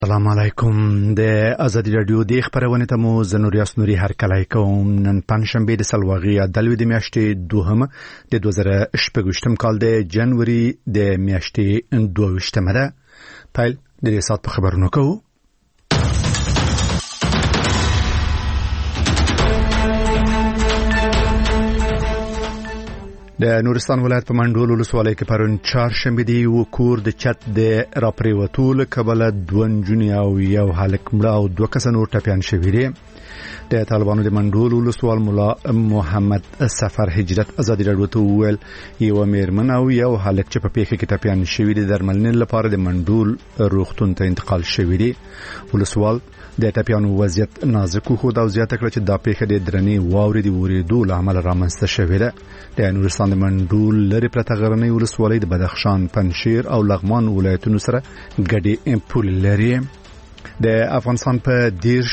السلام علیکم. د ازادي رادیو د خبرونه ته مو زنوریاس نوري هر کله کوم. نن پنځشنبه د سلواغي دلوي د میاشتې دوهم د 2018 کال د جنوري د میاشتې 22 ده. پیل د سات په خبرونو کوو. د نورستان ولایت په منډول ولسوالۍ کې پرون چهارشنبه دی وکور د چت د راپریوتول کبله 2 جونی او یو هلک مړ او 2 کس نور ټپیان شوي دي. د طالبانو د منډول ولسوال مولا محمد سفر هجرت ازادي رادیو ته وویل یو میرمن او یو هلک چې په پیښه کې ټپیان شوي دي درملنې لپاره د منډول روغتون ته انتقال شوي دي. ولسوال د ټپیانو وضعیت نازک خو دا زیاته کړ چې دا پیښه د درنې واورې د ورېدو له امله رامنځته شوې ده. د نورستان د منډول لري پرته غرنۍ ولسوالۍ د بدخشان، پنجشیر او لغمان ولایتونو سره ګډې پولې لري. د افغانستان په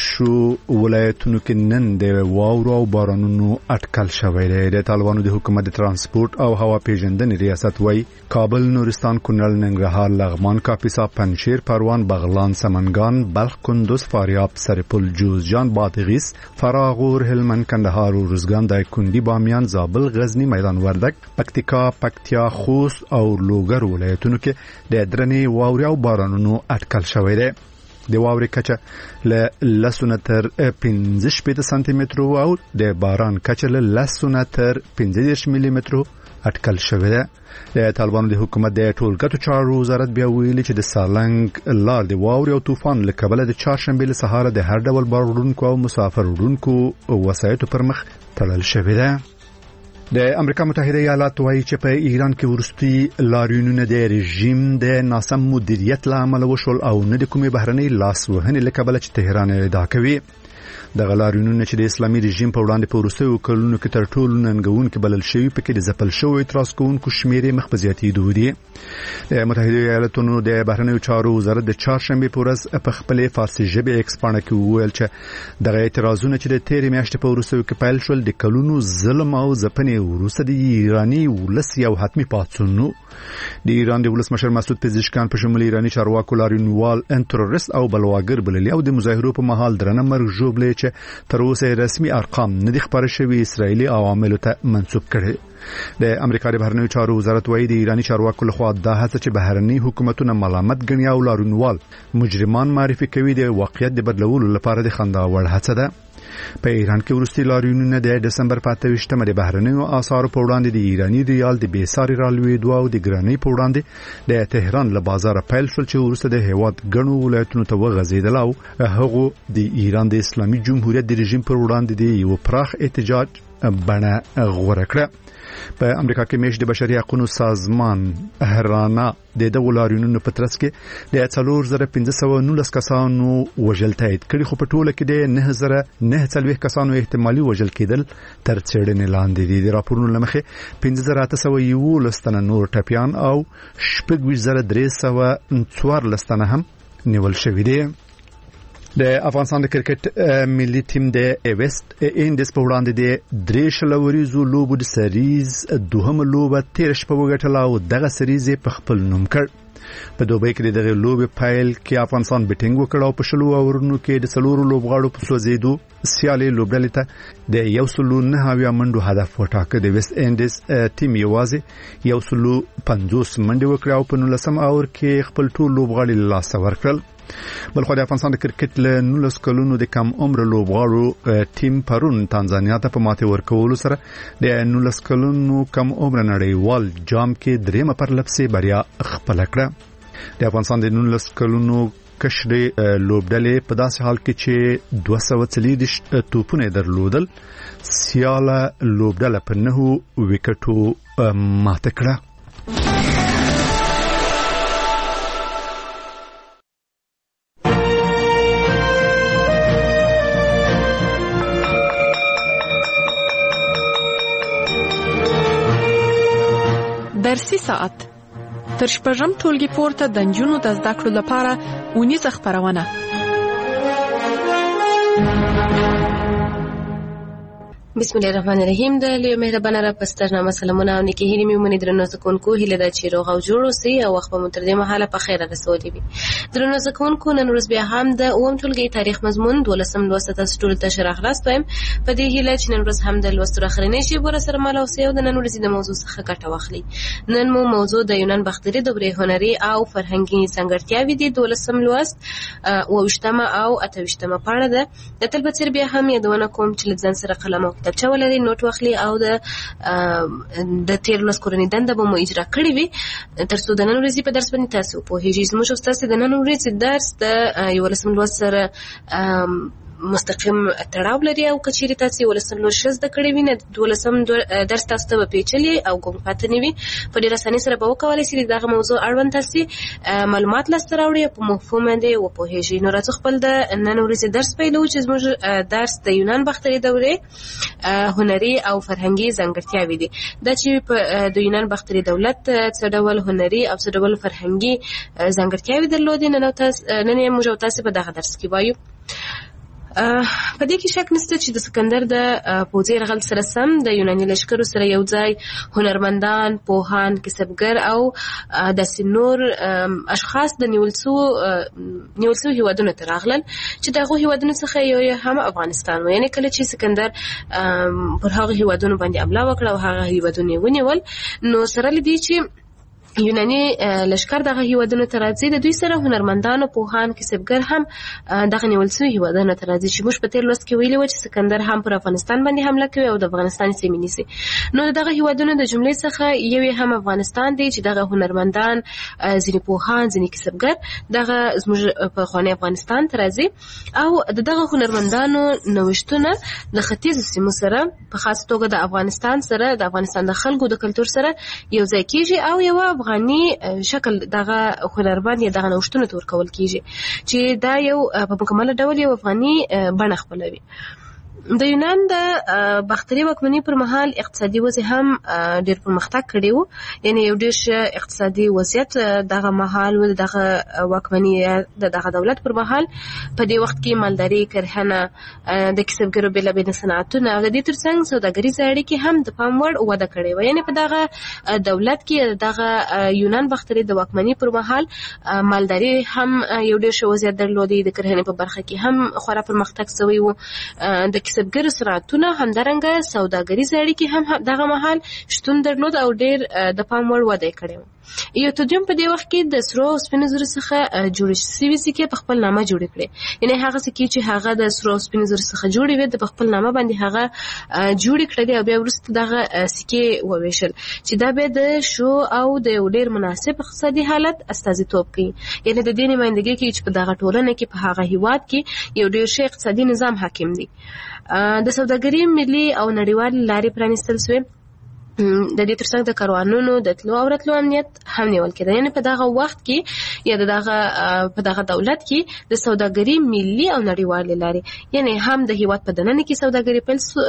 10 ولایتونو کې نن د واورو او بارانونو اټکل شوی دی. د طالبانو د حکومت د ترانسپورت او هوا پیژندنې ریاست وایي کابل، نورستان، کونړ، ننګرهار، لغمان، کاپیسا، پنجشیر، پروان، بغلان، سمنګان، بلخ، کندوز، فاریاب، سرپل، جوزجان، بادغیس، فراغور، هلمند، کندهار، روزګان، دایکنډي، بامیان، زابل، غزنی، میدان وردګ، پکتیکا، پکتیا، خوست او لوګر ولایتونو کې د درنې واورو او بارانونو اټکل شوی دی. د واورې کچه له 10 تر 15 سانتي متر او د باران کچه له 10 تر 15 ملي متر اټکل شوی ده. د طالبانو د حکومت د ټولګټو چارو وزارت بیا ویلي چې د سالنګ لار د واورې او طوفان له کبله د چهارشنبه له سهار د هر ډول بار وړونکو او مسافر وړونکو وسایطو پر مخ تړل شوی ده. د امریکا متحده ایالات وایي چې په ایران کې ورستي لاریونونه د رژیم د ناسم مدیریت له امله وشول او نه د کومې بهرنۍ لاسوهنې له کبله چې تهران ادعا کوي. د غلاریونونه چې د اسلامي رژیم په وړاندې په وروستیو کلونو کې تر ټولو ننګونکي بلل شوي پکې د ځپل شوو اعتراض کوونکو شمېر مخ په زیاتېدو دي. د متحده ایالاتونو د بهرنیو چارو وزارت د چهارشنبه په ورځ په خپلې فارسي ژبې ایکس پاڼه کې وویل چې دغه اعتراضونه چې د تېرې میاشتې په وروستیو کې پیل شول د کلونو ظلم او ځپنې وروسته د ایراني ولس یو حتمي پاڅون و. د ایران د ولسمشر مسعود پزشکیان په شمول ایراني چارواکو لاریونوال تروریست او بلواګر بللي او د مظاهرو په مهال درنه مرګ ژوبلې چې تر اوسه رسمي ارقام نه دي خبر شوي اسرایلی عوامل ته منسوب کړي. د امریکا د بهرنیو چارو وزارت وایي د ایراني چارواکو لخوا د هڅه چې بهرني حکومتونه ملامت ګڼي او لاریونوال مجرمان معرفي کوي د واقعیت د بدلولو لپاره د خنداوړ هڅه ده. په ایران کې ورستي لاریونونه د دسمبر په 28مه د بهرنیو اسعارو په وړاندې د ایراني ریال د بیساري رالوېدو او د ګرانۍ په وړاندې د تهران له بازار پیل شول چې ورسته د هیواد ګڼو ولایتونو ته وغځېدل او هغه د ایران د اسلامي جمهوریت د رژیم پر وړاندې د یو پراخ احتجاج بڼه غوره کړه. په امریکا کې میش د بشري حقوقو سازمان هرانا د دغه لاریونونو په ترڅ کې د 4519 کسانو وژل تایید کړي خو په ټوله کې د 9049 کسانو احتمالي وژل کېدل تر څېړنې لاندې دي. د راپورونو لمخې 5811 تنه نور ټپیان او 24314 تنه هم نیول شوي دي. د افغانستان د کرکټ ملي ټیم د ایوست انډیز په وړاندې د 3 شلوريزو لوبو د سریز دوهم لوبه 13 په وګټل او دغه سریز په خپل نوم کړ. په دوبۍ کې دغه لوبې پایل کې افغانستان بیټینګ وکړ او په شلو اورونو کې د څلورو لوبغاړو په سوځېدو سیالي لوبډلې ته د 109 منډو هدف وټاکه. د ویست انډیز ټیم یوازې 150 منډې وکړ او په 19 اور کې خپل ټول لوبغاړي له لاسه ورکړل. بلخو د افغانستان د کرکټ له 19 کلونو د کم عمر لوبغاړو ټیم پرون تانزانیا ته په ماته ورکولو سره د 19 کلونو کم عمر نړیوال جام کې دریمه پرلپسې بریا خپل کړه. د افغانستان د 19 کلونو کشري لوبډلې په داسې حال کې چې 240 توپونه درلودل سیاله لوبډله په 9 وکټو ماته کړه. درسي ساعت تر شپږم ټولګي پورته د نجونو د زده کړو لپاره اونیزه خپرونه. بسم الله الرحمن الرحیم. د لوی مهربان رب پسترنامه سلامونه او نیکی هیلې مې مونږ درنو زکونکو هیله ده چې روغ او جوړ اوسئ او وخت به مو تر دې مهاله په خیر رسولي وي. درنو زکونکو نن ورځ بیا هم د اووم ټولګي تاریخ مضمون 12 لوست تاسو ټول ته شرح راستوم. په دې هیله چې نن ورځ هم د لوست اخرنۍ شی ور سره مال اوسئ او د نن ورځې د موضوع څخه ګټه واخلئ. نن مو موضوع د یونان باختري دورې هنري او فرهنګي ځانګړتیاوې دي. 12 لوست او 28 او 28 پاڼه ده. د تل په څیر بیا هم یادونه کوم چې لږ ځان سره قلم او کتابچه ولرئ، نوٹ واخلي او د تیر لوست کورنۍ دنده به مو اجرا کړې وي ترڅو د نن ورځې په درس باندې تاسو پوهیږئ. زموږ استاد د نن ورځې درس د 11 لوست سره مستقیم تړاو لري او کچېرې تاسو 11 لوست زده کړې وي نه 12 درس تاسو ته پیچلي او کوم پاتې نه وي په ډېر اسانۍ سره به وکولای شئ دغه موضوع اړوند تاسو معلومات لاسته راوړئ په مفهوم باندې وپوهیږئ. نو راځو خپل د نن ورځې درس پیلو چې زموږ درس د یونان باختري دورې هنري او فرهنګي ځانګړتیاوې دي. دا چې د یونان باختري دولت څه ډول هنري او څه ډول فرهنګي ځانګړتیاوې درلودې نن یې موږ تاسو په دغه درس کې وایو. په دې کې شک نشته چې د سکندر د پوځي یرغل سره سم د یوناني لښکرو سره یو ځای هنرمندان، پوهان، کسبګر او داسې نور اشخاص د نیول شوو هیوادونو ته راغلل چې دغه هیوادونو څخه یو هم افغانستان و. یعنې کله چې سکندر پر هغه هیوادونو باندې حمله وکړه او هغه هیوادونه یې ونیول، نو سره له دې چې یوناني لشکر دغه هیوادونو ته راځي، د دوی سره هنرمندان او پوهان کسبګر هم دغه نیول شوي هیوادونو ته راځي چې موږ په تیر لوست کې ویلي و چې سکندر هم پر افغانستان باندې حمله کوي او د افغانستان سیمې نیسي. نو دغه هیوادونو د جملې څخه یو هم افغانستان دی چې دغه هنرمندان، ځینې پوهان، ځینې کسبګر دغه زموږ په خواني افغانستان ته راځي او دغه هنرمندانو نوښتونه د ختیځو سیمو سره په خاص توګه د افغانستان سره د افغانستان د خلکو د کلتور سره یو ځای کیږي او یو افغاني شکل دغه هنرمند یا دغه نوښتونه تور کول کیږي چې دا یو په مکمل ډول یو افغاني بڼه خپلوي. د یونان د باختري واکمنۍ پر مهال اقتصادي وضع هم ډېر پرمختګ کړی و. یعنې یو ډېر ښه اقتصادي وضعیت دغه مهال و. دغه واکمنۍ دغه دولت پر مهال په دې وخت کې مالداري، کرهنه، د کسبګرو بېلابېل صنعتونه او د دې ترڅنګ سوداګریزې اړیکې هم د پام وړ وده کړې وه. یعنې په دغه دولت کې دغه یونان باختري د واکمنۍ پر مهال مالداري هم یو ډېر ښه وضعیت درلودی، د کرهنې په برخه کې هم خورا پرمختګ شوی و، د کسبګرو صنعتونه همدارنګه سوداګریزې اړیکې هم دغه مهال شتون درلود او ډېر د پام وړ وده کړې وه. یوتودیوم په دې وخت کې د سرو او سپینو زرو څخه جوړې شوي سکې په خپل نامه جوړې کړې. یعنې هغه سکې چې هغه د سرو او سپینو زرو څخه جوړې وې د په خپل نامه باندې هغه جوړې کړلې او بیا وروسته دغه سکې وویشل چې دا بیا د شو او د یو ډېر مناسب اقتصادي حالت استازیتوب کوي. یعنې د دې نمایندګي کوي چې په دغه ټولنه کې په هغه هیواد کې یو ډېر ښه اقتصادي نظام حاکم دی. د سوداګرۍ ملي او نړیوالې لارې پرانیستل شوې. د دې ترڅنګ د کاروانونو د تلو او راتلو امنیت هم نیول کېده. یعنې په دغه وخت کې یا په دغه دولت کې د سوداګرۍ ملي او نړیوالې لارې، یعنې هم د هیواد په دننه کې سوداګري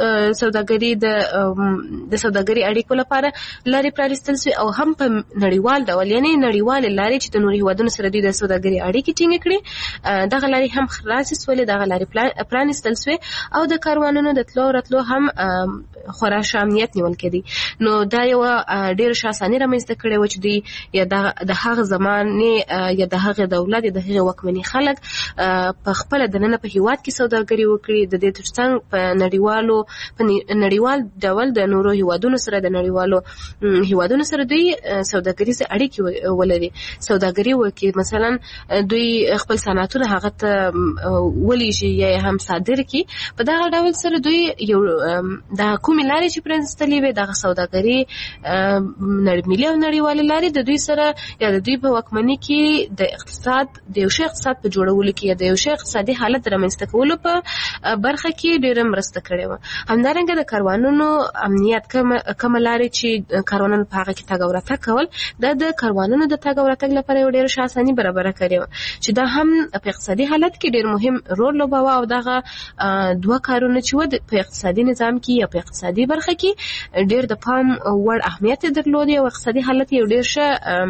د سوداګري اړیکو لپاره لارې پرانیستل شوې او هم په نړیوال ډول، یعنې نړیوالې لارې چې د نورو هیوادونو سره دوی د سوداګري اړیکې ټینګې کړي، دغه لارې هم خلاصې شولې، دغه لارې پرانیستل شوې او د کاروانونو د تلو او راتلو هم خورا ښه امنیت نیول کېدی. نو دا یو ډېر ښه اساني رامنځته کړې وه چې دوی یا د هغه زمانې یا د هغې دولت یا د هغې واکمني خلک په خپله دننه په هیواد کې سوداګري وکړي. د دې ترڅنګ په نړیوال ډول د نورو هیوادونو سره د نړیوالو هیوادونو سره دوی سوداګریزې اړیکې ولري، سوداګري وکړي. مثلا دوی خپل صنعتونه هغه ته ولیږي یا هم صادر کړي. په دغه ډول سره دوی یو د کومې لارې چې پرانیستلې وې دغه سوداګري ملي او نړیوالې لارې د دوی سره یا د دوی په واکمنۍ کې د اقتصاد د یو ښه اقتصاد په جوړولو کې یا د یو ښه اقتصادي حالت رامنځته کولو په برخه کې ډېره مرسته کړې وه. همدارنګه د کاروانونو امنیت، کومه لارې چې کاروانونه په هغه کې تګ او راتګ کول، دا د کاروانونو د تګ او راتګ لپاره یو ډېره ښه اساني برابره کړې وه چې دا هم په اقتصادي حالت کې ډېر مهم رول لوباوه او دغه دوه کارونه چې و په اقتصادي نظام کې یا په اقتصادي برخه کې ډېر د پام وړ اهمیت درلودي او اقتصادي حالت یو ډېر ښه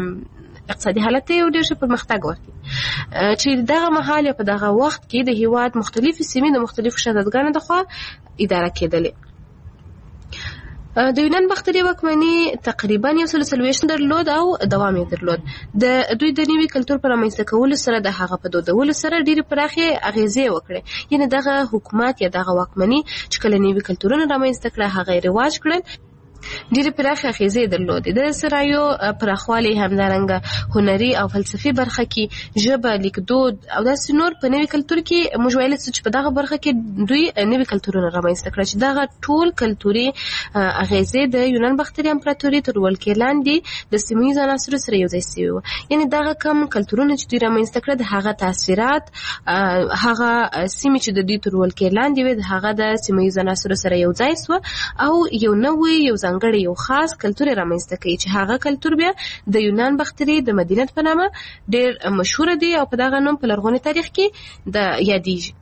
پرمختګ ورکړي چې دغه مهال یا په دغه وخت کې د هیواد مختلفې سیمې د مختلفو شهزادګانو لخوا اداره کېدلې. د یونان باختري واکمني تقریبا 140 درلود او دوام یې درلود. د دوی د نوي کلتور پر رامنځته کولو سره د هغه په دودولو سره ډېرې پراخې اغېزې وکړې. یعنې دغه حکومت یا دغه واکمني چې کله نوي کلتورونه رامنځته کړه هغه یې رواج کړل، ډېرې پراخې اغېزې درلودې. د سرایو پراخوالی همدارنګه هنري او فلسفي برخه کې ژبه، لیکدود او داسې نور په نوي کلتور کې موږ ویلی څه چې په دغه برخه کې دوی نوي کلتورونه رامنځته کړه چې دغه ټول کلتوري اغېزې د یونان باختري امپراتوري تر ولکې لاندې د سیمه ییزو عناصرو سره یو ځای سوي وو. یعنې دغه کم کلتورونه چې دوی رامنځته کړه د هغه تاثیرات هغه سیمې چې د دوی تر ولکې لاندې وې د هغه د سیمه ییزو عناصرو سره یو ځای سوه او یو نوی یو ځانګړی یو خاص کلتور رامنځته کوي چې هغه کلتور بیا د یونان باختري د مدینه په نامه ډېر مشهور دی او په دغه نوم په لرغوني تاریخ کې د یادېږي.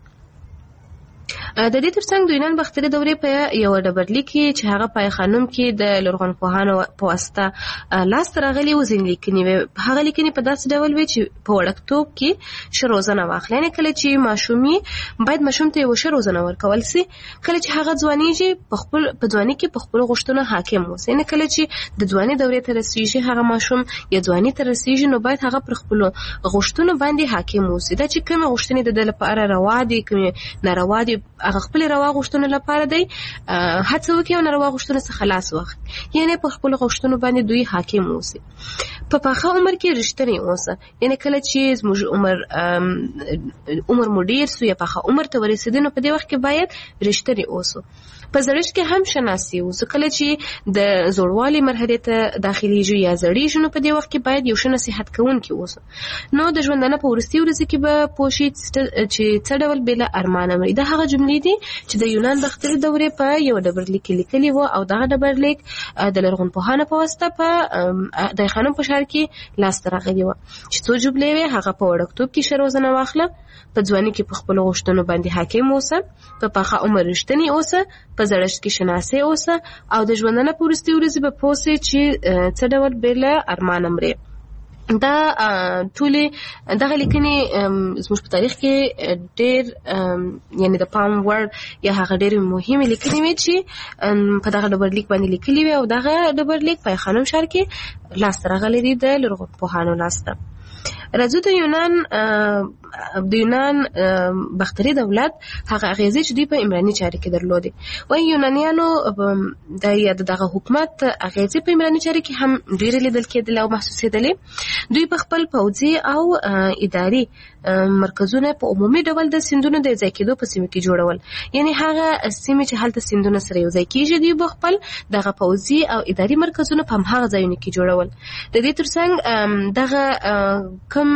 د دې ترڅنګ د یونان باختري دورې په یو ډبرلیک کې چې هغه پای خانم کې د لرغونپوهانو په واسطه لاسته راغلي و ځینې لیکنې وې. هغه لیکنې په داسې ډول وې چې په وړکتوب کې ښه روزنه واخلي. یعنې کله چې ماشوم باید ماشوم ته یو ښه روزنه ورکول سي. کله چې هغه ځوانېږي په ځوانۍ کې په خپلو غوښتنو حاکم اوسي. یعنې کله چې د ځوانۍ دورې ته رسېږي هغه ماشوم یا ځوانۍ ته رسېږي نو باید هغه پر خپلو غوښتنو باندې حاکم اوسي. دا چې کومې غوښتنې د ده لپاره روا دي کومې ناروا دي هغه خپل روا غوښتنو لپاره دی هڅه وکړي او ناروا غوښتنو څخه خلاص واخلي. یعنې په خپلو غوښتنو باندې دوی حاکم اوسي. په پاخه عمر کې رښتینی اوسه. یعنې کله چې زموږ عمر مو ډېر سو یا پاخه عمر ته ورسېدو نو په دې وخت کې باید رښتینی اوسو. په زړښت کې هم شناسي اوسو. کله چې د زوړوالي مرحلې ته داخليږو یا زړېږو نو په دې وخت کې باید یو ښه نصیحت کوونکی اوسو. نو د ژوندانه په وروستي ورځو کې به پوه شي چې څه ډول بېله ارمانه مري. دا هغه جملې دي چې د یونان باختري دورې په یو ډبرلیک کې لیکلي وو او دغه ډبرلیک د لرغونپوهانو په واسطه په د خانم په ښار کې لاسته راغلي وو چې څو جملې وې. هغه په وړکتوب کې ښه روزنه واخله، په ځوانۍ کې په خپلو غوښتنو باندې حاکم اوسه، په پاخه عمر رښتینی اوسه، په زړښت کې شناسي اوسه او د ژوندانه په وروستي ورځې به پوه سې چې څه ډول بېله ارمانه مرې. دا ټولې دغه لیکنې زموږ په تاریخ کې ډېر یعنې د پام وړ یا هغه ډېرې مهمې لیکنې وې چې په دغه ډبرلیک باندې لیکلي وې او دغه ډبرلیک په خانم ښار کې لاسته راغلی دی د لرغونپوهانو لاسته. راځو د یونان باختري دولت هغه اغېزې چې دوی په عمراني چارې کې درلودې. وایي یونانیانو دغه حکومت اغېزې په عمراني چارې کې هم ډېرې لیدل کېدلې او محسوسېدلې. دوی په خپل پوځي او اداري مرکزونه په عمومي ډول د سیندونو د ځای کېدو په سیمو کې جوړول. یعنې هغه سیمې چې هلته سیندونه سره یو ځای کېږي دوی به خپل دغه پوځي او اداري مرکزونه په همهغه ځایونو کې جوړول. د دې ترڅنګ دغه کوم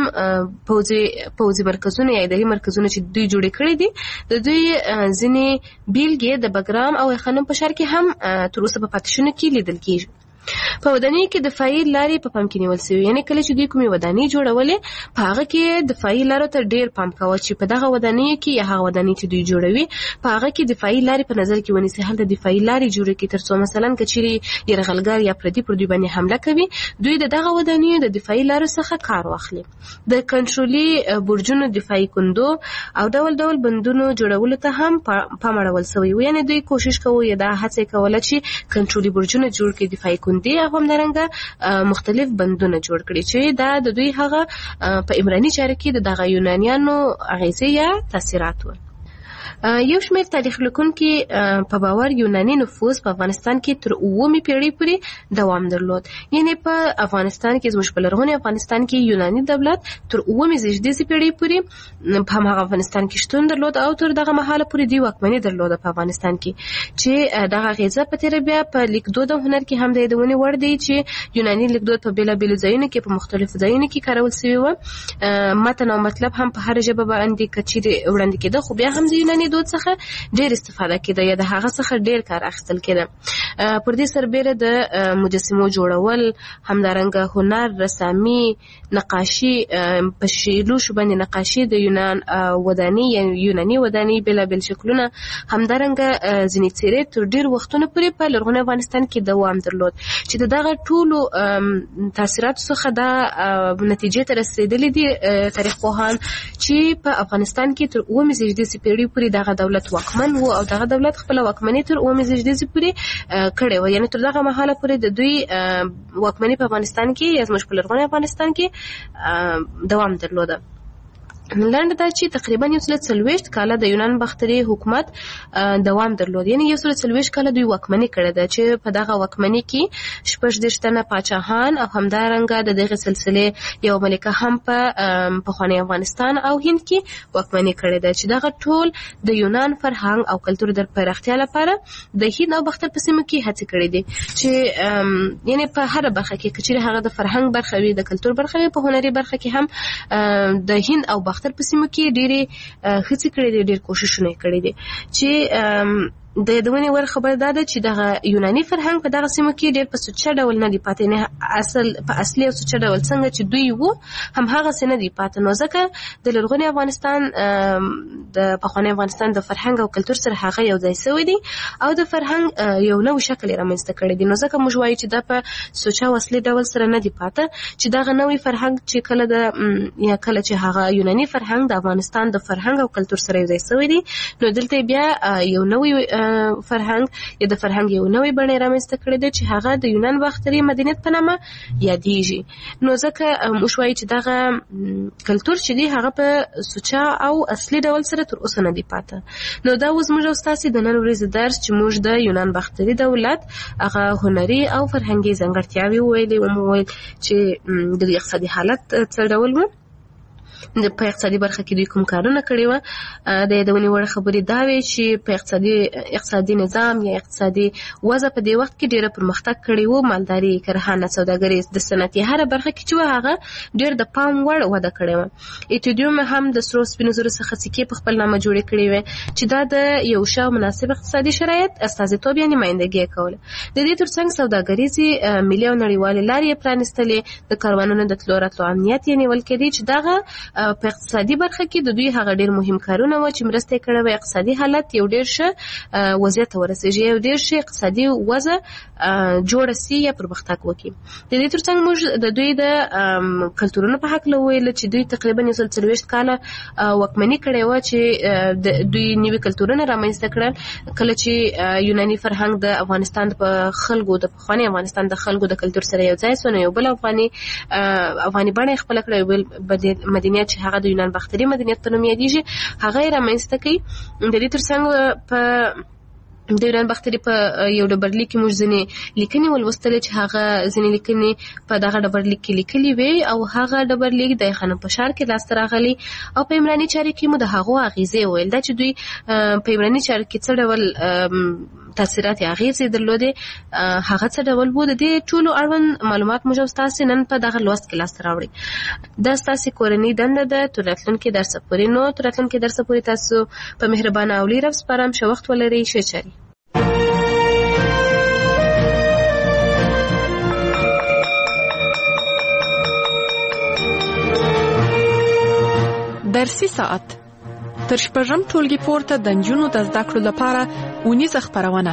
پوځي مرکزونه یا اداري مرکزونه چې دوی جوړ کړي دي د دوی ځینې بیلګې د بګرام او خانم په ښار کې هم تر اوسه په پاتې شونو کې لیدل کېږي. په ودانۍ کې دفاعي لارې په پام کې نیول شوي. یعنې کله چې دوی کومې ودانۍ جوړولې په هغه کې دفاعي لارو ته ډېر پام کوه چې په دغه ودانیو کې یا هغه ودانۍ چې دوی جوړوي په هغه کې دفاعي لارې په نظر کې ونیسي. هلته دفاعي لارې جوړې کړي تر څو مثلا که چیرې یرغلګر یا پردي پر دوی باندې حمله کوي دوی د دغه ودانیو د دفاعي لارو څخه کار واخلي. د کنټرولي برجونو دفاعي کندو او ډول ډول بندونو جوړولو ته هم پام اړول شوی و. یعنې دوی کوشش کوي یا دا هڅه کوله چې کنټرولي برجونه جوړ کړي، دفاعي دی هغه هم درنګه مختلف بندونه جوړ کړي چې دا د دوی هغه په عمراني چارې کې دغه یونانیانو اغېزې یا تاثیرات و. یو شمېر تاریخ لیکونکي په باور یوناني نفوذ په افغانستان کې تر 9مې پیړۍ پورې دوام درلود. یعنې په افغانستان کې زموږ په لرغوني افغانستان کې یوناني دولت تر 9مې زېږدیزې پیړۍ پورې په هماغه افغانستان کې شتون درلود او تر دغه مهاله پورې دوی واکمني درلوده په افغانستان کې چې دغه اغېزه په تېره بیا په لیکدود او هنر کې هم د یادونې وړ دی چې یوناني لیکدود په بېلابېلو ځایونو کې په مختلفو ځایونو کې کارول شوي وه. متن او مطلب هم په هره ژبه باندې که چیرې وړاندې کېده خو بیا هم د یوناني دود څخه ډېر استفاده کېده یا د هغه څخه ډېر کار اخیستل کېده. پر دې سربېره د مجسمو جوړول، همدارنګه هنر، رسامي، نقاشي، په شیلوشو باندې نقاشي د یونان ودانۍ یا یوناني ودانۍ بېلابېل شکلونه، همدارنګه ځینې څېرې تر ډېر وختونو پورې په لرغوني افغانستان کې دوام درلود چې د دغه ټولو تاثیراتو څخه دا نتیجې ته رسېدلي دي تاریخ پوهان چې په افغانستان کې تر 9مې زېږدیزې پیړۍ پورې دغه دولت واکمن و او دغه دولت خپله واکمني تر 9مې زېږدیزې پورې کړې و. یعنی تر دغه مهاله پورې د دوی واکمني په افغانستان کې یا زموږ په لرغوني افغانستان کې دوام درلوده. لنډه دا چې تقریبا 140 کاله د یونان باختري حکومت دوام درلود. یعنی 140 کاله دوی واکمني کړې ده چې په دغه واکمني کې 14 تنه پاچاهان او همدارنګه د دغه سلسله یو ملکه هم په پخوانی افغانستان او هند کې واکمني کړې ده چې دغه ټول د یونان فرهنګ او کلتور د پراختیا لپاره د هند او باختر په سیمه کې هڅې کړې دي چې یعنی په هر برخه کې چې هغه د فرهنګ برخه وي، د کلتور برخه وي، په هنري برخه کې هم د هند او باختر په سیمه کې ډېرې هڅې کړې دي، ډېر کوششونه کړې دي چې د دونی ور خبر داده چې د یوناني فرهنګ په دغه سیمه کې ډېر په سوچه ډول نه دی پاتې، نه په اصلي او سوچه ډول څنګه چې دوی وو هم هغه څه نه دی پاتې. نو ځکه د لرغوني افغانستان د پخوانی افغانستان د فرهنګ او کلتور سره هغه یو ځای شوی دی او د فرهنګ یو نوی شکل رامنځته کړی دی. نو ځکه موږ وایو چې دا په سوچه او اصلي ډول سره نه دی پاتې، چې دغه نوی فرهنګ چې کله د یا کله چې هغه یوناني فرهنګ د افغانستان د فرهنګ او کلتور سره یو ځای شوی دی، نو دلته بیا یو نوی فرهنګ یا د فرهنګ یو نوې بڼه رامنځته کړې ده چې هغه د یونان باختري مدنیت په نامه یادېږي. نو ځکه موږ وایو چې دغه کلتور چې دی هغه په سوچه او اصلي ډول سره تر اوسه نه دی پاتې. نو دا اوس موږ او ستاسې د نن ورځې درس چې موږ د یونان باختري دولت هغه هنري او فرهنګي ځانګړتیاوې وویلې و، موږ وویل چې د اقتصادي حالت څه ډول و، په اقتصادي برخه کې دوی کوم کارونه کړي و. د یادونې وړ خبرې دا وې چې په اقتصادي نظام یا اقتصادي وضع په دې وخت کې ډېره پرمختګ کړی و. مالداري، کرهڼه، سوداګري، د صنعتي هره برخه کې چې هغه ډېر د پام وړ وده کړې و. ایتودیوم هم د سرو سپینو زرو څخه سکې په خپل نامه جوړې کړې وې چې دا د یو ښه مناسب اقتصادي شرایط استازیتوب یا نمایندګي کوله. د دې ترڅنګ سوداګریزې ملي او نړیوالې لارې پرانیستلې، د کاروانونو د تلو راتلو امنیت یې نیول کېدی چې دغه په اقتصادي برخه کې د دوی هغه ډېر مهم کارونه و چې مرسته کړې وه اقتصادي حالت یو ډېر ښه وضعیت ته ورسېږي، یو ډېر ښه اقتصادي وضع جوړه سي یا پرمختګ وکړي. د دې ترڅنګ موږ د دوی د کلتورونو په هکله وویل چې دوی تقریبا 140 کاله واکمني کړې وه چې د دوی نوي کلتورونه رامنځته کړل. کله چې یوناني فرهنګ د افغانستان په خلکو د پخواني افغانستان د خلکو د کلتور سره یو ځای سو، نو یو بل افغاني بڼه خپله کړه، یو بل مدنیت چې هغه د یونان باختري مدنیت په نوم یادېږي هغه یې رامنځته کوي. د دې ترڅنګ په د یونان باختري په یو ډبرلیک کې موږ ځینې لیکنې ولوستلې چې هغه ځینې لیکنې په دغه ډبرلیک کې لیکلې وې او هغه ډبرلیک د خانم پشار کې لاسته راغلی او په عمراني چارې کې مو د هغو اغیزې ویل دا چې دوی په عمراني چارې کې څه ډول تاثیرات اغیزې درلودې، هغه څه ډول وو. د دې ټولو اړوند معلومات موږ ستاسو نن په دغه لوست کې لاسته راوړي. دا ستاسو کورنۍ دنده ده تر راتلونکي درس پورې. نو تر راتلونکي درس پورې تاسو په مهربانه او لیر سپارم چې وخت ولرئ. ښه چاري. درسي ساعت تر شپږم ټولګي پورته د نجونو د زده کړو لپاره اونیزه خپرونه.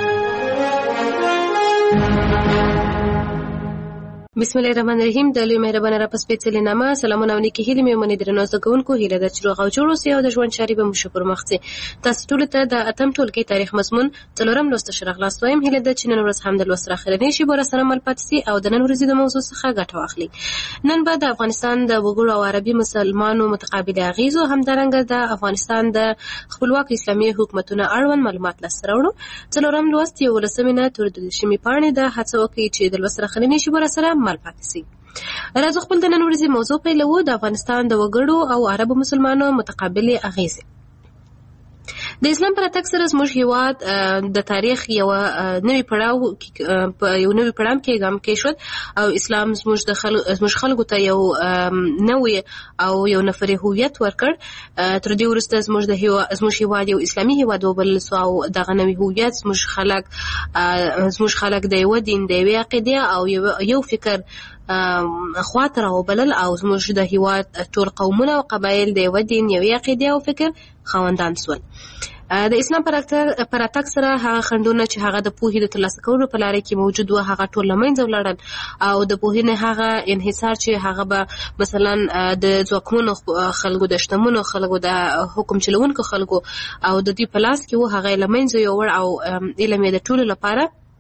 بسم الله الرحمن الرحیم. د لوی مهربانه را پس پیڅلې نامه سلامونه او نیکی هیلې مې ومنې درنو زده کوونکو هیله ده چې روغ او جوړ اوسئ او د ژوند چارې به مو ښه پرمخ ځي. تاسو ټولو ته د اتم ټولګي تاریخ مضمون څلورم لوست ښه راغلاست وایم. هیله ده چې نن ورځ هم د لوست راخرنې شي به سره مل پاتې سي او د نن ورځې د موضوع څخه ګټه واخلي. نن به د افغانستان د وګړو او عربي مسلمانانو متقابل اغیزو همدارنګه د افغانستان د خپلواک اسلامي حکومتونو اړوند معلومات لاسته راوړو. څلورم لوست یو ولسمینه تر د شمی پاڼې د هڅه وکړي چې د لوست راخرنې شي به سره مل پاتې سي. راځو خپل د نن ورځې موضوع پیلوو. د افغانستان د وګړو او عربو مسلمانانو متقابلې اغیزې. د اسلام پر اتک سره زموږ هیواد د تاریخ یو نوی پړاو کې ګام کې شو او اسلام زموږ خلکو ته یو نوې او یو نفري هویت ورکړ. تر دې وروسته زموږ هیواد یو اسلامي هیواد وبلل سو او دغه نوی هویت زموږ خلک د یو دین د یوې عقیدې او یو فکر خواته راوبلل او زموږ د هیواد ټول قومونه او قبایل د یو دین یوې عقیدې او فکر خاوندان سول. د اسلام پر اتک سره هغه خنډونه چې هغه د پوهې د ترلاسه کولو په لاره کې موجود و هغه ټول له منځه ولاړل او د پوهې نه هغه انحصار چې هغه به مثلا د ځواکمنو خلکو د شتمنو خلکو د حکم چلوونکو خلکو او د دوی په لاس کې و هغه له منځه یوړ او علم یې د ټولو لپاره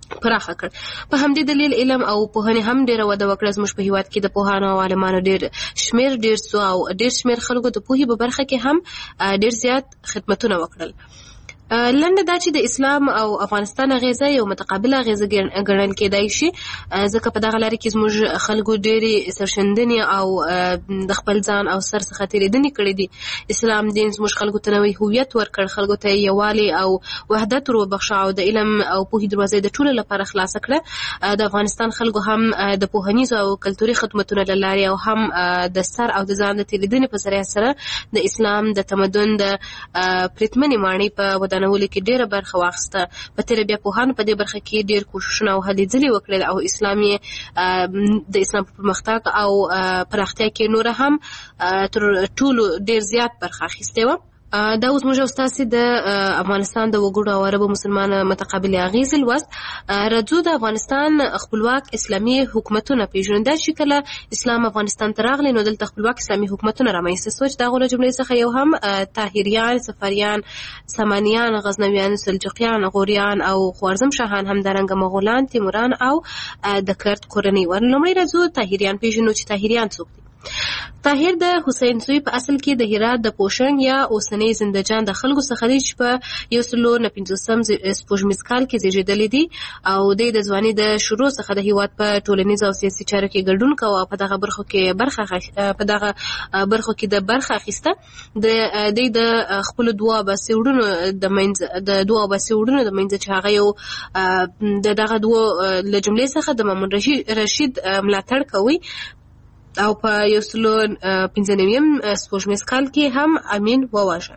پراخه کړ. په همدې دلیل علم او پوهنې هم ډېره وده وکړه. زموږ په هیواد کې د پوهانو او عالمانو ډېر شمېر ډېر سو او ډېر شمېر خلکو د پوهې په برخه کې هم ډېر زیات خدمتونه وکړل. لنډه دا چې د اسلام او افغانستان اغیزه یو متقابله اغیزه ګڼل کېدای شي، ځکه په دغه لاره کې زموږ خلکو ډېرې سرښندنې او د خپل ځان او سر څخه تېرېدنې کړې دي. اسلام دین زموږ خلکو ته نوی هویت ورکړ، خلکو ته یووالی او وحدت ور وبخښه او د علم او پوهې دروازې د ټولو لپاره خلاصه کړه. د افغانستان خلکو هم د پوهنیزو او کلتوري خدمتونو له لارې او هم د سر او د ځان د تېرېدنې په ذریعه سره د اسلام د تمدن د پرتمنې ماڼۍ په ودانولو کې ډېره برخه واخیسته. په تېره بیا پوهانو په دې برخه کې ډېر کوښښونه او هلې ځلې وکړل او اسلام یې د اسلام په پرمختګ او پراختیا کې نوره هم تر ټولو ډېر زیات برخه اخیستې وه. دا اوس موږ استاسې د افغانستان د وګړو او عربو مسلمان متقابل اغیز لوست. راځو د افغانستان خپلواک اسلامي حکومتونه پیژنو. دا چې کله اسلام افغانستان ته راغلی نو دلته خپلواک اسلامي حکومتونه رامنځته سوه، چې د هغو له جملې څخه یو هم طاهریان، صفریان، سامانیان، غزنویان، سلجوقیان، غوریان او خوارزم شاهان، همدارنګه مغولان، تیموران او د کرد کورنۍ ور. لومړی راځو طاهریان پیژنو چې طاهریان څوک دي. طاهر د حسین زوی په اصل کې د هرات د پوشنګ یا اوسنۍ زندجان د خلکو څخه دی چې په 1950 سپوږمیز کال کې زیږېدلی دی او د ځوانۍ د شروع څخه د هیواد په ټولنیز او سیاسي چارو کې ګډون کوه او په دغه برخو کې د برخه اخیسته. د خپل دوه اباسي وروڼو د منځ چې هغه یو دغه دوه له جملې څخه د مامون رشید ملاتړ کوي او په 1995 سپوږمیز کال کې هم امین وواژه.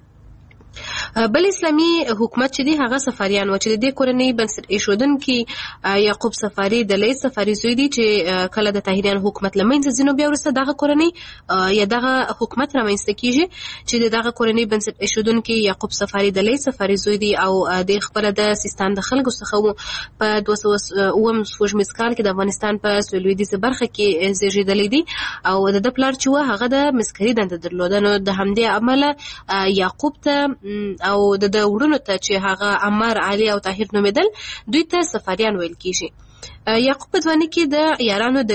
بل اسلامي حکومت چې دی هغه صفاریان و، چې د دې کورنۍ بنسټ ایښودونکي یعقوب صفاري د لیث صفاري زوی دی چې کله د طاهریان حکومت له منځه ځي نو بیا وروسته دغه کورنۍ یا دغه حکومت رامنځته کېږي چې د دغه کورنۍ بنسټ ایښودونکي یعقوب صفاري د لیث صفاري زوی دی او د خپله د سیستان د خلکو څخه و. په 209 سپوږمیز کال کې د افغانستان په لویدیځه برخه کې زیږېدلی دی او د ده پلار چې و هغه د مسکري دنده درلوده. نو د همدې امله یعقوب ته او د وړونو ته چې هغه عمر، علي او طاهر نومېدل دوی ته صفاریان ویل کېږي. یعقوب په ځوانۍ کې د یارانو د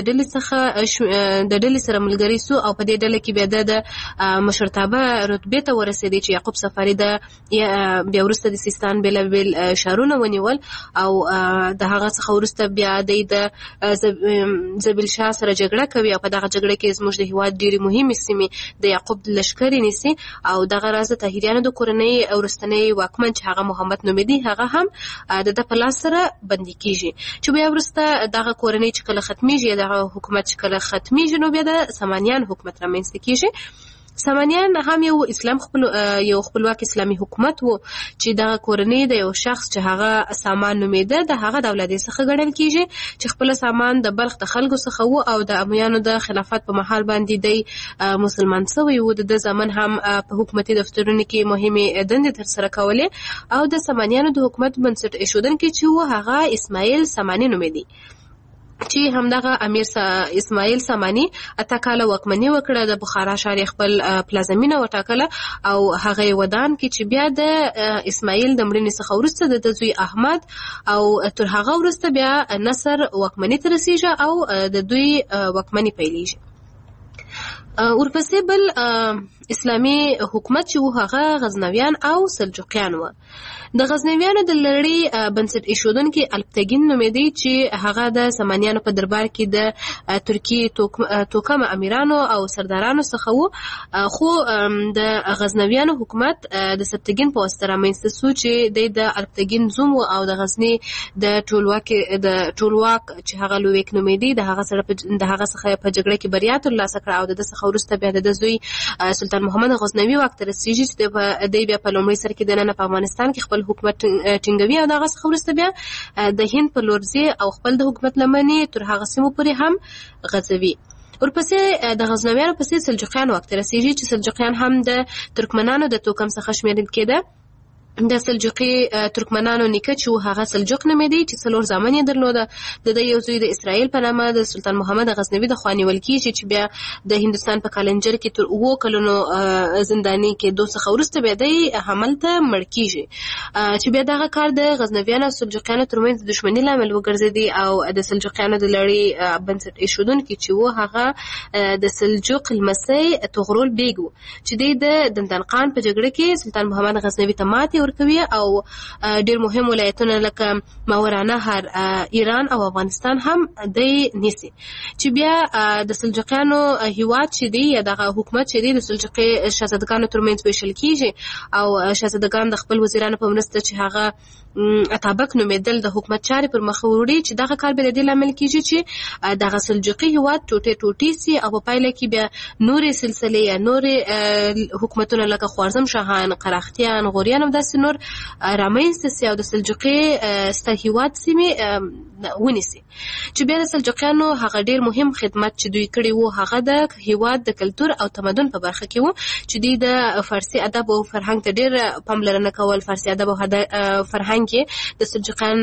ډلې سره ملګری سو او په دې ډله کې بیا د مشرتابه رتبې ته ورسېدی چې یعقوب صفاري بیا وروسته د سیستان بېلابېل ښارونه ونیول او د هغه څخه وروسته بیا د زبیل شاه سره جګړه کوي او په دغه جګړه کې زموږ د هېواد ډېرې مهمې سیمې د یعقوب لښکرې نیسي او دغه راز د طاهریانو د کورنۍ وروستنی واکمن چې هغه محمد نومېدی هغه هم د ده په لاس سره بندي کېږي. چې بیا وروسته دغه کورنۍ چې کله ختمیږي، دغه حکومت چې کله ختمیږي نو بیا د سامانیان حکومت رامنځته کېږي. سامانیان هم یو خپلواک اسلامي حکومت و چې دغه کورنۍ د یو شخص چې هغه سامان نومېده د هغه د اولادې څخه ګڼل کېږي چې خپل سامان د بلخ د خلکو څخه و او د امویانو د خلافت په مهال باندې دی مسلمان شوی و. د زمان هم په حکومتي دفترونو کې مهمې دندې ترسره کولې او د سامانیانو د حکومت بنسټ ایښودونکی چې و هغه اسماعیل ساماني نومېدی چې همدغه امیر اسماعیل ساماني 8 کاله واکمني وکړه. د بخارا ښار خپل پلازمینه وټاکله او هغه ودان کې چې بیا د اسماعیل د مړینې څخه وروسته د زوی احمد او تر هغه وروسته بیا نصر واکمني ته رسیږي او د دوی واکمني پیلېږي. ورپسې بل اسلامي حکومت چې و هغه غزنویان او سلجوقیان و. د غزنویانو د لړۍ بنسټ ایښودونکي الپتګین نومېدی چې هغه د سامانیانو په دربار کې د ترکیې توکم امیرانو او سردارانو څخه و. خو د غزنویانو حکومت د سبتګین په واسطه رامنځته سو چې د الپتګین زوم و او د غزني د ټولواک چې هغه لویک نومېدی د هغه څخه په جګړه کې بریا ترلاسه کړه او د څخه وروسته بیا د زوی سلطان محمد غزنوي واک ته رسیږي چې دی بیا په لومړي سر کې دننه په افغانستان کې خپل حکومت ټینګوي او دغه څخه وروسته بیا د هند په لور ځي او خپل د حکومت لمنې تر هغه سیمو پورې هم غځوي. ورپسې د غزنویانو پسې سلجوقیان واک ته رسیږي چې سلجوقیان هم د ترکمنانو د توکم څخه شمیرل کېده د سلجوقي ترکمنانو نیکه چې هغه سلجوق نومېدی چې 4 زامن یې درلوده. د یو زوی د اسرائیل په نامه د سلطان محمد غزنوي د خوا نیول کېږي چې بیا د هندوستان په کالنجر کې تر 7 کلونو زنداني کېدو څخه وروسته بیا دی هملته مړ کېږي چې بیا دغه کار د غزنویانو او سلجوقیانو ترمنځ د دښمنۍ لامل وګرځېدی او د سلجوقیانو د لړۍ بنسټ ایښودونکي چې و هغه د سلجوق لمسی طغرل بیګ و چې دی د دندان خان په جګړه کې سلطان محمد غزنوي ته ماتې ورکوي او ډېر مهم ولایتونه لکه ماورانهر ایران او افغانستان هم دی نیسي چې بیا د سلجوقیانو هیواد چې دی یا دغه حکومت چې دی د سلجوقي شاهزادګانو ترمنځ ویشل کېږي او شاهزادګان د خپل وزیرانو په مرسته چې هغه اتابک نومېدل د حکومت چارې پر مخ وړي چې دغه کار به د دې لامل کېږي چې دغه سلجوقي هیواد ټوټې سي او په پایله کې بیا نورې سلسلې یا نورې حکومتونه لکه خوارزم شاهان، قراختیان، غوریان او داسې نور رامنځته سي او د سلجوقي ستر هیواد سیمې ونیسي چې بیا د سلجوقیانو هغه ډېر مهم خدمت چې دوی کړی وو هغه د هیواد د کلتور او تمدن په برخه کې وو چې دوی د فارسي ادب او فرهنګ ته ډېر پاملرنه کول. فارسي ادب او فرهنګ کې د سلجوقیان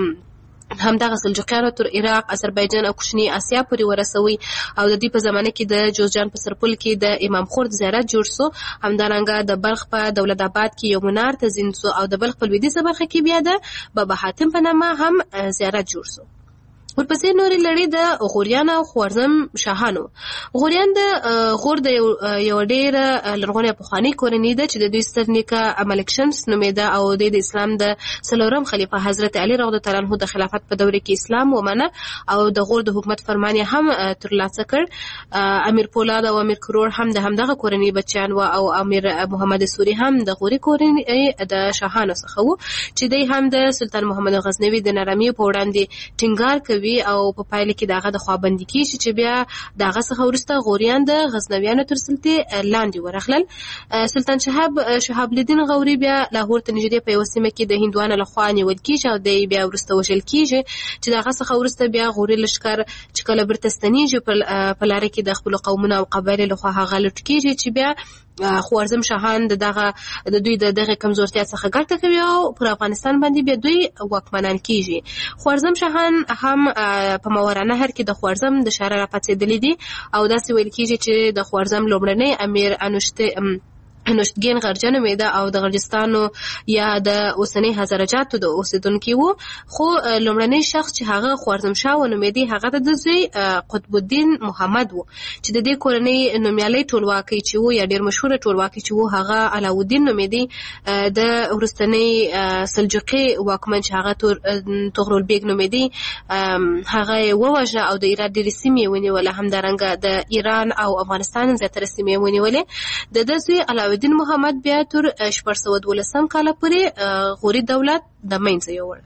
همدغه سلجوقیانو تر عراق، آذربایجان او کوچني اسیا پورې ورسوي او د دې په زمانه کې د جوزجان په سرپل کې د امام خورد زیارت جوړ سو. همدارنګه د بلخ په دولت آباد کې یو منار تزین سو او د بلخ په لویدیځه برخه کې بیا د بابا حاتم په نامه هم زیارت جوړ سو. ورپسې نورې لړۍ د غوریان او خوارزم شاهانو. غوریان د غور د یو ډېره لرغونې پخوانۍ کورنۍ ده چې د دوی ستر نیکه ملک شمس نومېده او د اسلام د 4م خلیفه حضرت علي رضی الله تعالی عنه د خلافت په دوره کې اسلام ومنه او د غور د حکومت فرمان یې هم ترلاسه کړ. امیر پولاد او امیر کرور هم د همدغه کورنۍ بچیان و او امیر محمد سوري هم د غوري کورنۍ د شاهانو څخه و چې دوی هم د سلطان محمد غزنوي د نرمۍ په وړاندې ټینګار کوي او په پایله کې دغه د خوابندي کیږي چې بیا دغه څخه وروسته غوریان د غزنویانو تر سلطې لاندې ورغلل. سلطان شهاب الدین غوري بیا لاهور ته نږدې په یو سیمه کې د هندوانو لخوا نیول کیږي او د بیا وروسته وژل کیږي چې دغه څخه وروسته بیا غوري لښکر چې کله بیرته ستنیږي په لاره کې د خپل قومونو او قبایلو لخوا هغه لوټ کیږي چې بیا خوارزم شاهان د دوی دغه کمزورتیا څخه ګټه کوي او پر افغانستان باندې بیا دوی واکمنان کیږي. خوارزم شاهان هم په ماورانهر کې د خوارزم د شهر راپاڅېدلي دي او داسې ویل کیږي چې د خوارزم لومړنی امیر انوشتګین غرجه نومېده او د غرجستانو یا د اوسنۍ هزارجاتو د اوسېدونکي وو خو لومړنی شخص چې هغه خوارزم شاه ونومېدی هغه د زوی قطب الدین محمد وو چې د دې کورنۍ نومیالی ټولواکۍ چې وو یا ډېر مشهوره ټولواکۍ چې وو هغه علاوالدین نومېدی. د وروستنۍ سلجوقي واکمن چې هغه طغرل بیګ نومېدی هغه یې ووژه او د ایران ډېرې سیمې یې ونیولې. همدارنګه د ایران او افغانستان زیاتره سیمې یې ونیولې. د ده زوی علاوالدین محمد بیا تر 1412 کاله پورې غوري دولت د منځه یووړ.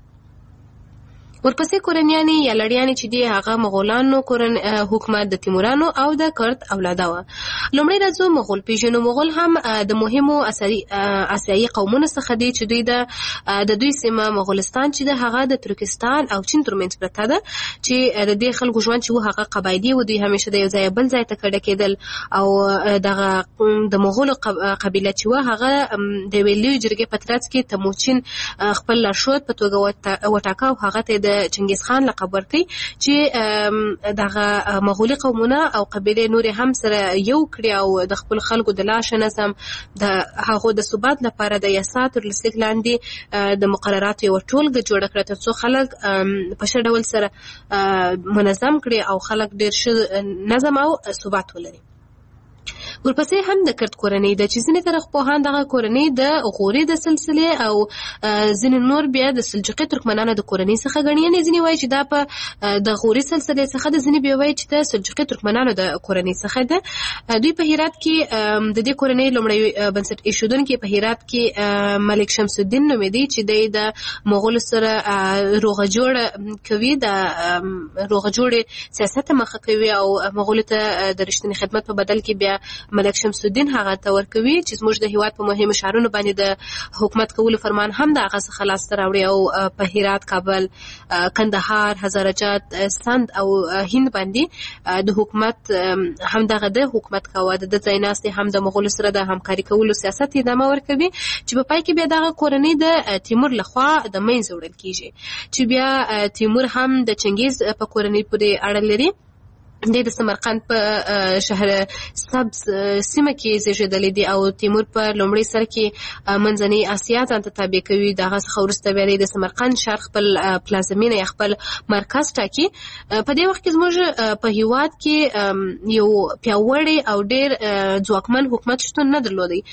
ورپسې کورنیانې یا لړیانې چې دی هغه مغولانو حکومت د تیمورانو او د کرت اولاده وه. لومړی راځو مغول پیژنو. مغول هم د مهمو آسیایي قومونو څخه دی چې دوی د دوی سیمه مغولستان چې د هغه د ترکستان او چین ترمنځ پرته ده چې د دې خلکو ژوند چې و هغه قبایلي و. دوی همیشه د یو ځای بل ځای ته کډه کېدل او دغه د مغولو قبیله چې و هغه د یوې لویې جرګې په ترڅ کې تموچین خپل لارښود په توګه وټاکه او هغه ته د چنګیز خان لقب ورکړي چې دغه مغولي قومونه او قبیلې نورې هم سره یو کړي او د خپل خلکو د لاشه نظم د هغو د ثبات لپاره د یاسا تر لسلیک لاندې د مقرراتو یوه ټولګه جوړه کړه تر څو خلک په ښه ډول سره منظم کړي او خلک ډېر ښه نظم او ثبات ولري. ورپسې هم د کرت کورنۍ ده چې ځینې تاریخپوهان دغه کورنۍ د غوري د سلسلې او ځینې نور بیا د سلجوقي ترکمنانو د کورنۍ څخه ګڼي. یعنې ځینې وایي چې دا په د غوري سلسلې څخه ده، ځینې بیا وایي چې د سلجوقي ترکمنانو د کورنۍ څخه ده. دوی په هرات کې د دې کورنۍ لومړی بنسټ ایښودونکی په هرات کې ملک شمس الدین نومېدی چې دی د مغولو سره روغه جوړه کوي، د روغه جوړې سیاست مخه کوي او مغولو ته د رښتینې خدمت په بدل کې بیا ملک شمس الدین هغه ته ورکوي چې زموږ د هیواد په مهمو ښارونو باندې د حکومت کولو فرمان هم د هغه څخه لاسته راوړي او په هرات، کابل، کندهار، هزارجات، سند او هند باندې د حکومت هم د حکومت کاوه د ځایناستي هم د مغولو سره د همکاري کولو سیاست ادامه ورکوي چې په پای کې بیا دغه کورنۍ د تیمور لخوا د منځه وړل کیږي چې بیا تیمور هم د چنګیز په کورنۍ پورې اړه لري. د سمرقند په شهر سبز سیمه کې زیږیدلی دی او تیمور په لومړي سر کې منځنۍ اسیا ته تابع کوي. دغه څخه وروسته بیا د سمرقند ښار خپل پلازمینه یا خپل مرکز ټاکي. په دې وخت کې زموږ په هیواد کې یو پیاوړی او ډېر ځواکمن حکومت شتون نه درلودی.